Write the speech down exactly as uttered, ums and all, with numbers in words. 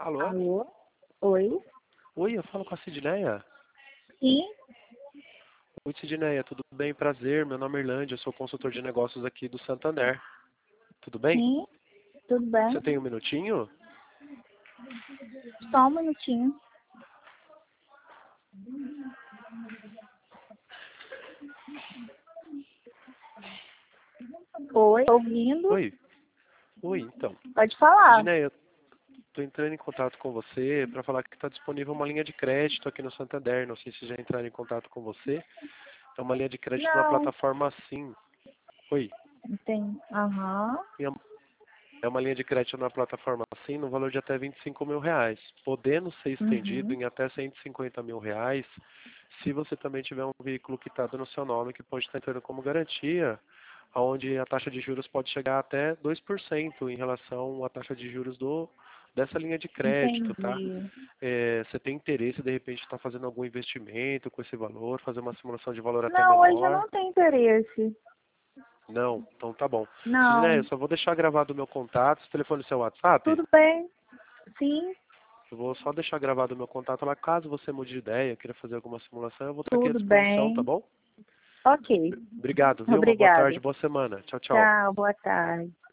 Alô? Alô? Oi? Oi, eu falo com a Sidneia. Sim? Oi, Sidneia, tudo bem? Prazer, meu nome é Irlande, eu sou consultor de negócios aqui do Santander. Tudo bem? Sim? Tudo bem? Você tem um minutinho? Só um minutinho. Oi? Tô ouvindo? Oi. Oi, então. Pode falar. Sidneia, eu tô entrando em contato com você para falar que está disponível uma linha de crédito aqui no Santander. Não sei se já entraram em contato com você. É uma linha de crédito na Não. plataforma Sim. Oi. Entendi. Aham. É uma linha de crédito na plataforma Sim no valor de até vinte e cinco mil reais, podendo ser estendido Uhum. em até cento e cinquenta mil reais, se você também tiver um veículo quitado no seu nome, que pode estar entrando como garantia, onde a taxa de juros pode chegar até dois por cento em relação à taxa de juros do, dessa linha de crédito, tá? Entendi. É, você tem interesse, de repente, estar fazendo algum investimento com esse valor, fazer uma simulação de valor até Não, hoje eu menor? não tenho interesse. Não? Então tá bom. Sidney, eu Não. só vou deixar gravado o meu contato, esse telefone é seu WhatsApp. Tudo bem? Sim? Eu vou só deixar gravado o meu contato lá, caso você mude de ideia, queira fazer alguma simulação, eu vou estar aqui à Tudo disposição, tá bem. bom? Ok. Obrigado, viu? Uma boa tarde, Obrigada. boa semana. Tchau, tchau. Tchau, boa tarde.